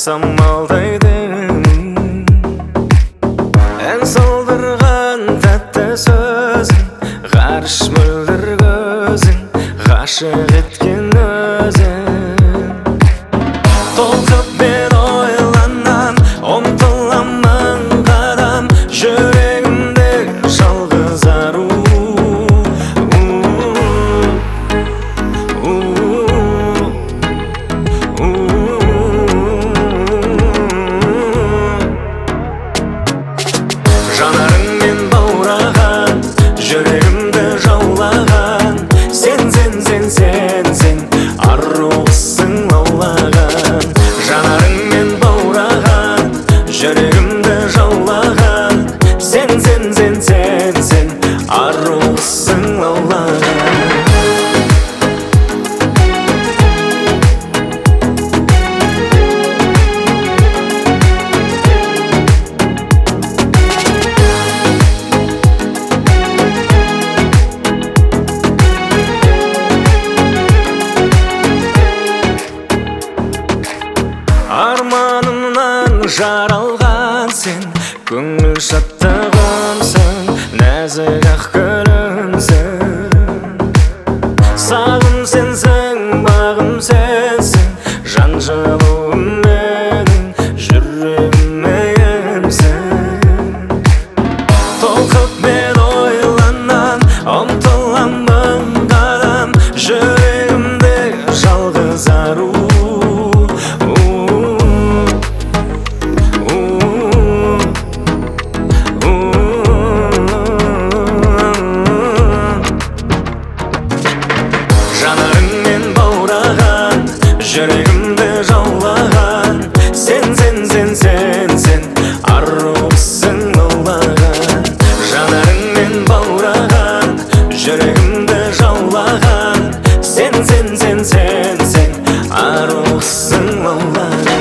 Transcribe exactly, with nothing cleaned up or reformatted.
самалдайдың ән салдырған тәтті сөзің, ғарыш мөлдір көзің, ғашық еткен өзің. Толқып мен ойланам, ұмтыламын қадам, жүрегімде жалғыз ару. Жанарыңмен баураған, жүрегімді жаулаған, сен, сен, сен, сен, сен, арусың лаулаған. Жанарыңмен баураған, жүрегімді жаулаған, сен, сен, сен, сен, сен, арусың лаулаған. Арманымнан жаралған сен, көңіл шаттығымсың, нәзік ақ гүлімсің. Сағым сенсің, бағым сенсің, жан жылуым менің, жүрегім емсің. Толқып мен ойланам, ұмтыламын қадам, жүрегімде жалғыз ару. Жанарыңмен баураған, жүрегімді жаулаған, сен, сен, сен, сен, сен, арусың лаулаған. Жанарыңмен баураған, жүрегімді жаулаған, сен, сен, сен, сен, сен, арусың лаулаған.